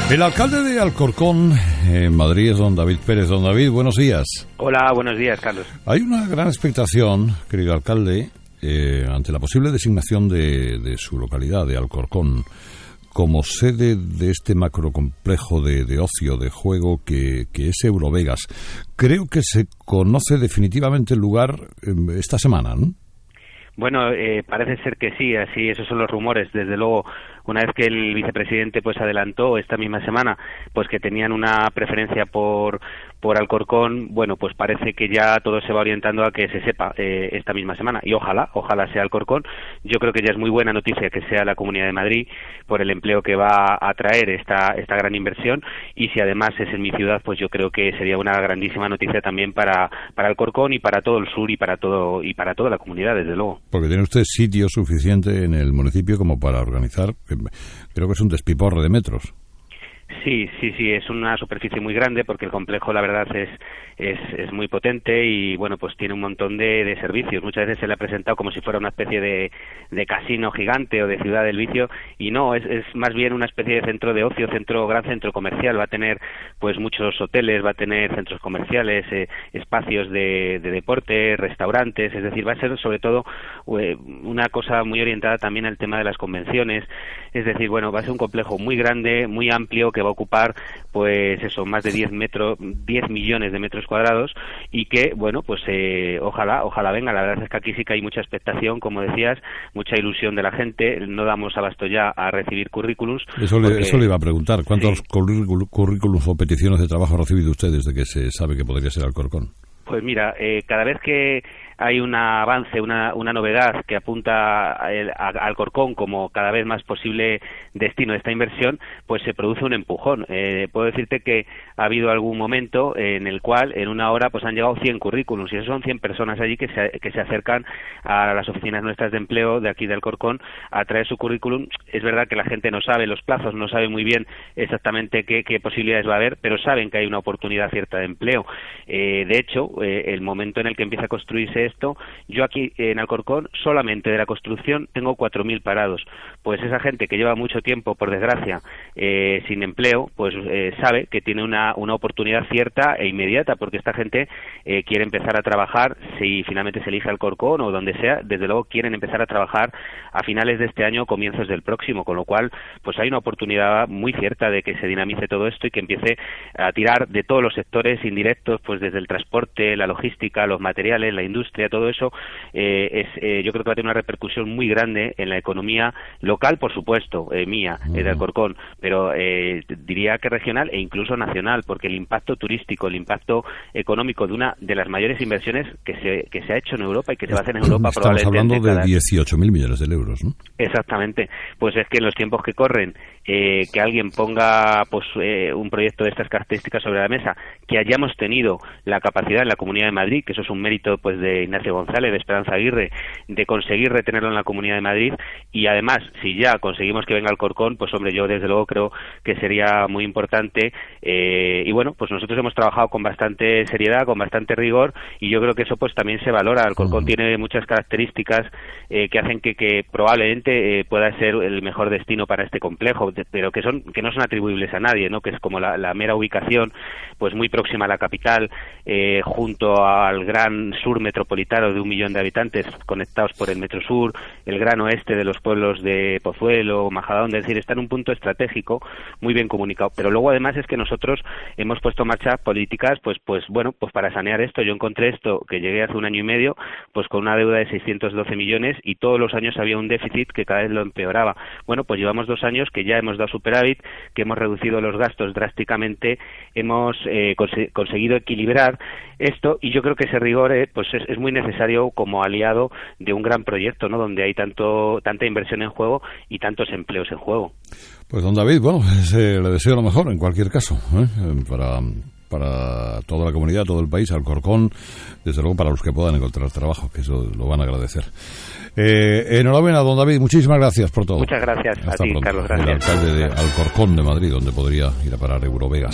El alcalde de Alcorcón, en Madrid, es don David Pérez. Don David, buenos días. Hola, buenos días, Carlos. Hay una gran expectación, querido alcalde, ante la posible designación de su localidad, de Alcorcón, como sede de este macrocomplejo de ocio, de juego que es Eurovegas. Creo que se conoce definitivamente el lugar esta semana, ¿no? Bueno, parece ser que sí, así, esos son los rumores. Desde luego, una vez que el vicepresidente pues adelantó esta misma semana pues que tenían una preferencia por Alcorcón, bueno, pues parece que ya todo se va orientando a que se sepa esta misma semana, y ojalá sea Alcorcón. Yo creo que ya es muy buena noticia que sea la Comunidad de Madrid por el empleo que va a traer esta gran inversión, y si además es en mi ciudad, pues yo creo que sería una grandísima noticia también para Alcorcón y para todo el sur y para toda la comunidad, desde luego. Porque tiene usted sitio suficiente en el municipio como para organizar, creo que es un despiporre de metros. Sí, es una superficie muy grande porque el complejo, la verdad, es muy potente y, bueno, pues tiene un montón de servicios. Muchas veces se le ha presentado como si fuera una especie de casino gigante o de ciudad del vicio, y no, es más bien una especie de centro de ocio, gran centro comercial. Va a tener pues muchos hoteles, va a tener centros comerciales, espacios de deporte, restaurantes, es decir, va a ser sobre todo una cosa muy orientada también al tema de las convenciones. Es decir, bueno, va a ser un complejo muy grande, muy amplio, que va a ocupar pues eso, más de 10 millones de metros cuadrados, y que, bueno, pues ojalá venga. La verdad es que aquí sí que hay mucha expectación, como decías, mucha ilusión de la gente. No damos abasto ya a recibir currículums. Eso le iba a preguntar, ¿cuántos currículums o peticiones de trabajo ha recibido usted desde que se sabe que podría ser Alcorcón? Pues mira, cada vez que hay un avance, una novedad que apunta a Alcorcón como cada vez más posible destino de esta inversión, pues se produce un empujón. Puedo decirte que ha habido algún momento en el cual en una hora pues han llegado 100 currículums, y esos son 100 personas allí que se acercan a las oficinas nuestras de empleo de aquí de Alcorcón a traer su currículum. Es verdad que la gente no sabe los plazos, no sabe muy bien exactamente qué posibilidades va a haber, pero saben que hay una oportunidad cierta de empleo. De hecho, el momento en el que empieza a construirse esto, yo aquí en Alcorcón solamente de la construcción tengo 4.000 parados. Pues esa gente que lleva mucho tiempo, por desgracia, sin empleo, pues sabe que tiene una oportunidad cierta e inmediata, porque esta gente quiere empezar a trabajar. Si finalmente se elige Alcorcón o donde sea, desde luego quieren empezar a trabajar a finales de este año o comienzos del próximo, con lo cual pues hay una oportunidad muy cierta de que se dinamice todo esto y que empiece a tirar de todos los sectores indirectos, pues desde el transporte, la logística, los materiales, la industria, todo eso. Yo creo que va a tener una repercusión muy grande en la economía local, por supuesto, mía, de Alcorcón, pero diría que regional e incluso nacional, porque el impacto turístico, el impacto económico de una de las mayores inversiones que se ha hecho en Europa y que se va a hacer en Europa. Estamos hablando de 18.000 millones de euros, ¿no? Exactamente. Pues es que en los tiempos que corren, que alguien ponga pues un proyecto de estas características sobre la mesa, que hayamos tenido la capacidad en la Comunidad de Madrid, que eso es un mérito pues de Ignacio González, de Esperanza Aguirre, de conseguir retenerlo en la Comunidad de Madrid, y además, si ya conseguimos que venga Alcorcón, pues hombre, yo desde luego creo que sería muy importante, y bueno, pues nosotros hemos trabajado con bastante seriedad, con bastante rigor, y yo creo que eso pues también se valora. Alcorcón tiene muchas características que hacen que probablemente pueda ser el mejor destino para este complejo, pero que no son atribuibles a nadie, ¿no? Que es como la mera ubicación, pues muy próxima a la capital, junto al gran sur metropolitano de 1 millón de habitantes conectados por el Metro Sur, el gran oeste de los pueblos de Pozuelo, Majadahonda, es decir, está en un punto estratégico muy bien comunicado. Pero luego además es que nosotros hemos puesto en marcha políticas pues para sanear esto. Yo encontré esto, que llegué hace 1 año y medio, pues con una deuda de 612 millones, y todos los años había un déficit que cada vez lo empeoraba. Bueno, pues llevamos 2 años que ya hemos dado superávit, que hemos reducido los gastos drásticamente, hemos conseguido equilibrar esto, y yo creo que ese rigor pues es muy necesario como aliado de un gran proyecto, ¿no? Donde hay tanta inversión en juego y tantos empleos en juego. Pues don David, bueno, le deseo lo mejor en cualquier caso, para toda la comunidad, todo el país, Alcorcón, desde luego para los que puedan encontrar trabajo, que eso lo van a agradecer. Enhorabuena, don David, muchísimas gracias por todo. Muchas gracias. Hasta a ti, pronto. Carlos, gracias. El alcalde de Alcorcón de Madrid, donde podría ir a parar Eurovegas.